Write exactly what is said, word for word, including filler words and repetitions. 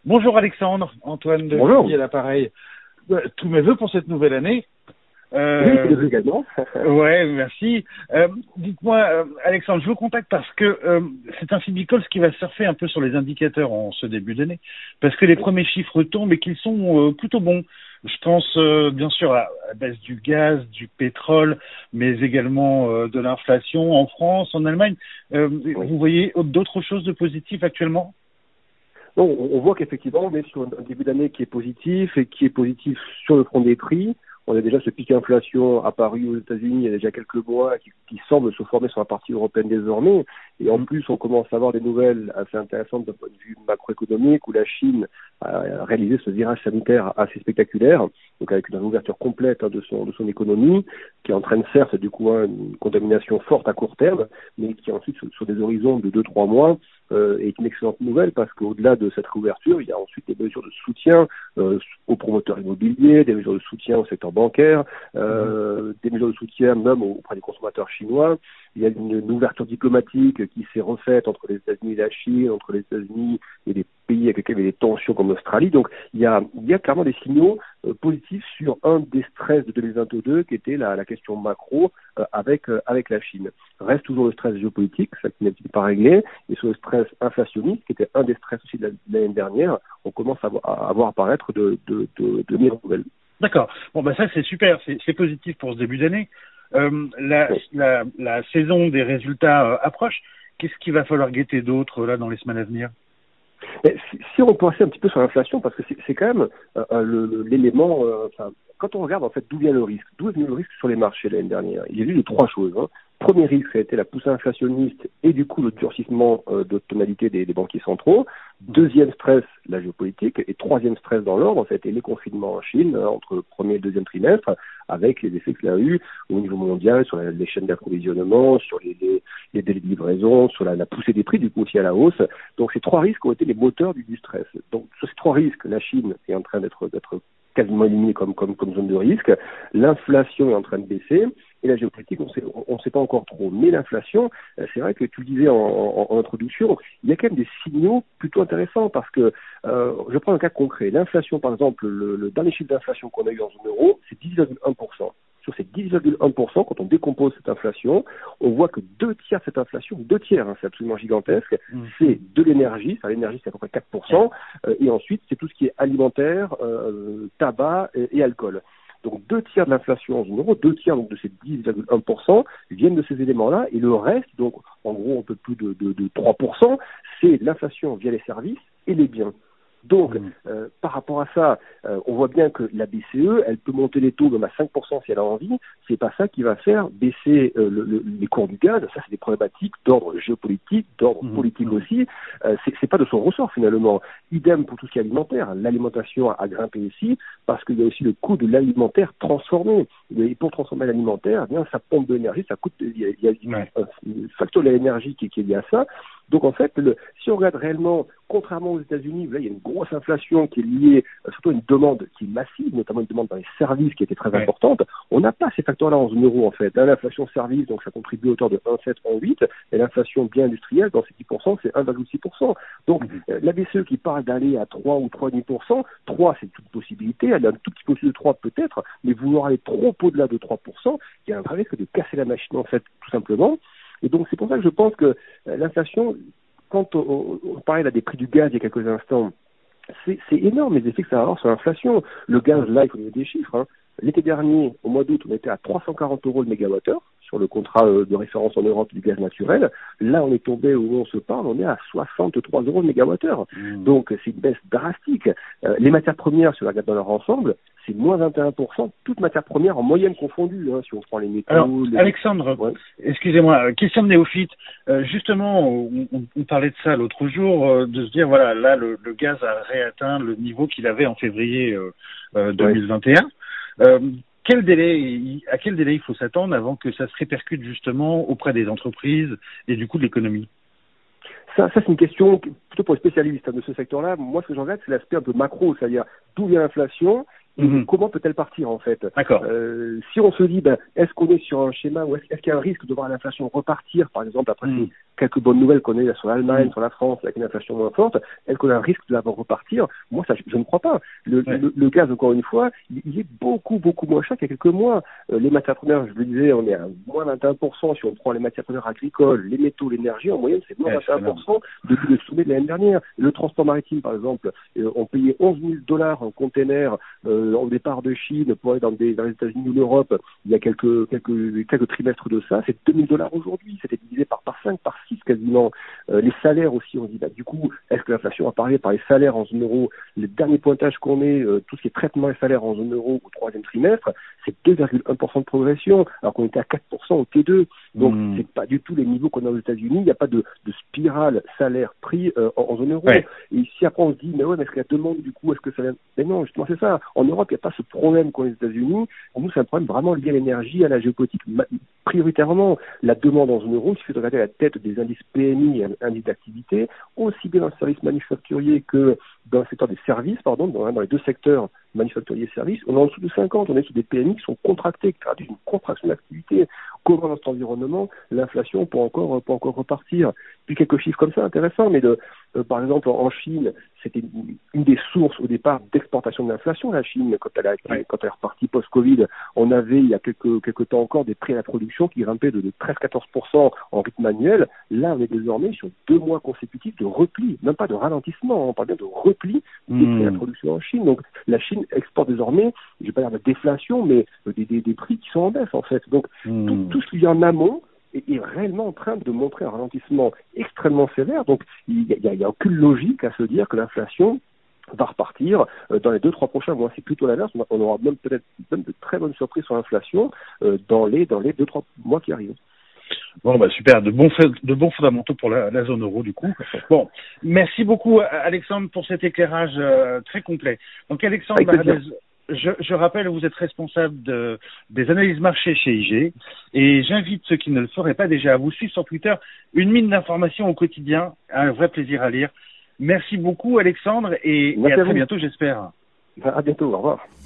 Bonjour Alexandre, Antoine de Bonjour. à l'appareil. Euh, Tous mes vœux pour cette nouvelle année. Euh, oui, c'est le également. ouais, merci. Euh, dites-moi, euh, Alexandre, je vous contacte parce que euh, c'est un Fibicols qui va surfer un peu sur les indicateurs en ce début d'année, parce que les premiers chiffres tombent et qu'ils sont euh, plutôt bons. Je pense euh, bien sûr à la baisse du gaz, du pétrole, mais également euh, de l'inflation en France, en Allemagne. Euh, Oui. Vous voyez d'autres choses de positives actuellement ? Non, on voit qu'effectivement, on est sur un début d'année qui est positif et qui est positif sur le front des prix. On a déjà ce pic d'inflation apparu aux États-Unis il y a déjà quelques mois qui, qui semble se former sur la partie européenne désormais. Et en plus, on commence à avoir des nouvelles assez intéressantes d'un point de vue macroéconomique où la Chine a réalisé ce virage sanitaire assez spectaculaire, donc avec une ouverture complète hein, de, son, de son économie, qui entraîne certes du coup hein, une contamination forte à court terme, mais qui ensuite sur, sur des horizons de deux trois mois euh, est une excellente nouvelle parce qu'au-delà de cette réouverture, il y a ensuite des mesures de soutien euh, aux promoteurs immobiliers, des mesures de soutien au secteur bancaire, euh, des mesures de soutien même auprès des consommateurs chinois. Il y a une, une ouverture diplomatique qui s'est refaite entre les États-Unis et la Chine, entre les États-Unis et des pays avec lesquels il y avait des tensions comme l'Australie. Donc il y a, il y a clairement des signaux euh, positifs sur un des stress de deux mille vingt-deux qui était la, la question macro euh, avec, euh, avec la Chine. Reste toujours le stress géopolitique, ça qui n'est pas réglé, et sur le stress inflationniste, qui était un des stress aussi de l'année dernière, on commence à, à, à voir apparaître de, de, de, de meilleures nouvelles. D'accord. Bon, ben ça c'est super, c'est, c'est positif pour ce début d'année. Euh, la, Oui. la, la saison des résultats euh, approche. Qu'est-ce qu'il va falloir guetter d'autre là dans les semaines à venir ? Mais si, si on pensait un petit peu sur l'inflation, parce que c'est, c'est quand même euh, le, le, l'élément, euh, enfin, quand on regarde en fait d'où vient le risque, d'où est venu le risque sur les marchés l'année dernière, il y a eu de trois choses. Hein. Premier risque, ça a été la poussée inflationniste et du coup le durcissement euh, de tonalité des, des banquiers centraux. Deuxième stress, la géopolitique. Et troisième stress dans l'ordre, ça a été les confinements en Chine hein, entre le premier et le deuxième trimestre, avec les effets que ça a eu au niveau mondial sur la, les chaînes d'approvisionnement, sur les, les, les délais de livraison, sur la, la poussée des prix du coup aussi à la hausse. Donc ces trois risques ont été les moteurs du, du stress. Donc sur ces trois risques, la Chine est en train d'être, d'être quasiment éliminée comme, comme, comme zone de risque. L'inflation est en train de baisser. Et la géopolitique, on ne sait pas encore trop. Mais l'inflation, c'est vrai que tu le disais en, en, en introduction, il y a quand même des signaux plutôt intéressants parce que, euh, je prends un cas concret. L'inflation, par exemple, le, le dernier chiffre d'inflation qu'on a eu en zone euro, c'est dix virgule un pour cent. Sur ces dix virgule un pour cent, quand on décompose cette inflation, on voit que deux tiers de cette inflation, deux tiers, hein, c'est absolument gigantesque, mmh. c'est de l'énergie, ça, l'énergie c'est à peu près quatre pour cent, euh, et ensuite c'est tout ce qui est alimentaire, euh, tabac et, et alcool. Donc deux tiers de l'inflation en zone euro, deux tiers donc de ces dix virgule un pour cent viennent de ces éléments-là, et le reste, donc en gros un peu plus de, de, de trois pour cent, c'est l'inflation via les services et les biens. Donc, mmh. euh, par rapport à ça, euh, on voit bien que la B C E, elle peut monter les taux même à cinq pour cent si elle a envie. C'est pas ça qui va faire baisser euh, le, le, les cours du gaz. Ça, c'est des problématiques d'ordre géopolitique, d'ordre mmh. politique aussi. Euh, c'est, c'est pas de son ressort finalement. Idem pour tout ce qui est alimentaire. L'alimentation a grimpé ici parce qu'il y a aussi le coût de l'alimentaire transformé. Et pour transformer l'alimentaire, eh bien, ça pompe de l'énergie, ça coûte. Il y a, il y a ouais. un, un facteur de l'énergie qui, qui est lié à ça. Donc en fait, le, si on regarde réellement, contrairement aux États-Unis, là il y a une grosse inflation qui est liée euh, surtout à une demande qui est massive, notamment une demande dans les services qui était très ouais. importante. On n'a pas ces facteurs-là en zone euro en fait. Là, l'inflation service, donc ça contribue à hauteur de un virgule sept, un virgule huit, et l'inflation bien industrielle, dans ces dix pour cent, c'est un virgule six pour cent. Donc mm-hmm. euh, la B C E qui parle d'aller à trois ou trois virgule cinq pour cent, trois c'est toute possibilité, elle a un tout petit peu au-dessus de trois peut-être, mais vouloir aller trop au-delà de trois pour cent, il y a un vrai risque de casser la machine en fait, tout simplement. Et donc c'est pour ça que je pense que euh, l'inflation, quand on, on parlait là des prix du gaz il y a quelques instants, c'est, c'est énorme les effets que ça va avoir sur l'inflation. Le gaz, là, il faut donner des chiffres. Hein. L'été dernier, au mois d'août, on était à trois cent quarante euros le mégawattheure sur le contrat de référence en Europe du gaz naturel. Là, on est tombé, où on se parle, on est à soixante-trois euros le mégawattheure. Mmh. Donc, c'est une baisse drastique. Euh, les matières premières, si on regarde dans leur ensemble, c'est moins vingt et un pour cent, toutes matières premières en moyenne confondues, hein, si on prend les métaux. Alors, les... Alexandre, ouais. excusez-moi, question de néophyte. Euh, justement, on, on, on parlait de ça l'autre jour, euh, de se dire, voilà, là, le, le gaz a réatteint le niveau qu'il avait en février euh, euh, deux mille vingt et un. Ouais. Euh, quel délai, à quel délai il faut s'attendre avant que ça se répercute justement auprès des entreprises et du coup de l'économie ? Ça, ça, c'est une question plutôt pour les spécialistes hein, de ce secteur-là. Moi, ce que j'en regarde, c'est l'aspect un peu macro, c'est-à-dire d'où vient l'inflation Mmh. Comment peut-elle partir en fait? D'accord. Euh, si on se dit, ben, est-ce qu'on est sur un schéma ou est-ce, est-ce qu'il y a un risque de voir l'inflation repartir, par exemple, après mmh. quelques bonnes nouvelles qu'on a sur l'Allemagne, mmh. sur la France, avec une inflation moins forte, est-ce qu'on a un risque de la voir repartir? Moi, ça, je, je ne crois pas. Le, ouais. le, le gaz, encore une fois, il, il est beaucoup, beaucoup moins cher qu'il y a quelques mois. Euh, les matières premières, je le disais, on est à moins vingt et un pour cent si on prend les matières premières agricoles, les métaux, l'énergie, en moyenne, c'est moins ouais, vingt et un pour cent depuis le sommet de l'année dernière. Le transport maritime, par exemple, euh, on payait onze mille dollars en container euh, au départ de Chine pour aller dans, des, dans les États-Unis ou l'Europe il y a quelques, quelques, quelques trimestres de ça. C'est deux mille dollars aujourd'hui. C'était divisé par, par cinq, par six quasiment. Euh, les salaires aussi, on se dit, bah, du coup, est-ce que l'inflation va parler par les salaires en zone euro? Les derniers pointages qu'on ait, euh, tout ce qui est traitement et salaires en zone euro au troisième trimestre, c'est deux virgule un pour cent de progression, alors qu'on était à quatre pour cent au T deux. Donc, mmh. c'est pas du tout les niveaux qu'on a aux États-Unis. Il n'y a pas de, de spirale salaire-prix euh, en, en zone euro. Ouais. Et si après on se dit, mais ouais, mais est-ce que la demande, du coup, est-ce que ça vient... Mais non, justement, c'est ça. En Europe, il n'y a pas ce problème qu'ont les États-Unis. Pour nous, c'est un problème vraiment lié à l'énergie, à la géopolitique. Ma... Prioritairement, la demande en zone euro, il suffit de regarder la tête des indices P M I et indices d'activité, aussi bien dans le service manufacturier que dans le secteur des services, pardon, dans, dans les deux secteurs manufacturier et services, on est en dessous de cinquante, on est sous des P M I qui sont contractés, qui traduisent une contraction d'activité. Comment dans cet environnement, l'inflation peut encore, peut encore repartir? Puis quelques chiffres comme ça intéressants, mais de, euh, par exemple en Chine, c'était une, une des sources au départ d'exportation de l'inflation, la Chine, quand elle, a, ouais. quand elle est repartie post-Covid, on avait il y a quelques, quelques temps encore des prix à la production qui grimpaient de, de treize à quatorze pour cent en rythme annuel. Là, on est désormais sur deux mois consécutifs de repli, même pas de ralentissement, on parle bien de repli des mmh. prix à la production en Chine. Donc la Chine exporte désormais, je vais pas dire de déflation, mais des, des, des prix qui sont en baisse en fait. Donc mmh. tout, tout ce qui vient en amont est, est réellement en train de montrer un ralentissement extrêmement sévère. Donc il n'y a, a, a aucune logique à se dire que l'inflation va repartir euh, dans les deux trois prochains mois. C'est plutôt l'inverse. On aura même peut-être même de très bonnes surprises sur l'inflation euh, dans les dans les deux trois mois qui arrivent. Bon, bah super, de bons, de bons fondamentaux pour la, la zone euro du coup. Bon, merci beaucoup Alexandre pour cet éclairage euh, très complet. Donc Alexandre Baradez, je, je rappelle, vous êtes responsable de, des analyses marché chez I G et j'invite ceux qui ne le feraient pas déjà à vous suivre sur Twitter, une mine d'informations au quotidien, un vrai plaisir à lire. Merci beaucoup Alexandre et, et à, à très bientôt j'espère. À bientôt, au revoir.